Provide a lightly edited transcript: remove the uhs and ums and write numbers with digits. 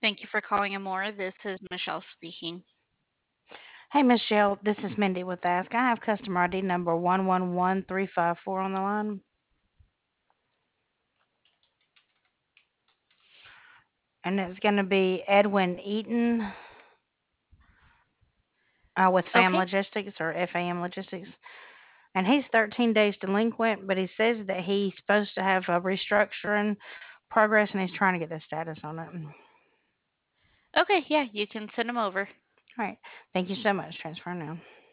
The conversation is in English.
Thank you for calling Amora. This is Michelle speaking. Hey, Michelle, this is Mindy with Ask. I have customer ID number 111354 on the line, and it's going to be Edwin Eaton with FAM Okay. Logistics or FAM Logistics. And he's 13 days delinquent, but he says that he's supposed to have a restructuring progress and he's trying to get the status on it. All Okay, yeah, you can send them over. right. Thank you so much. Transfer now.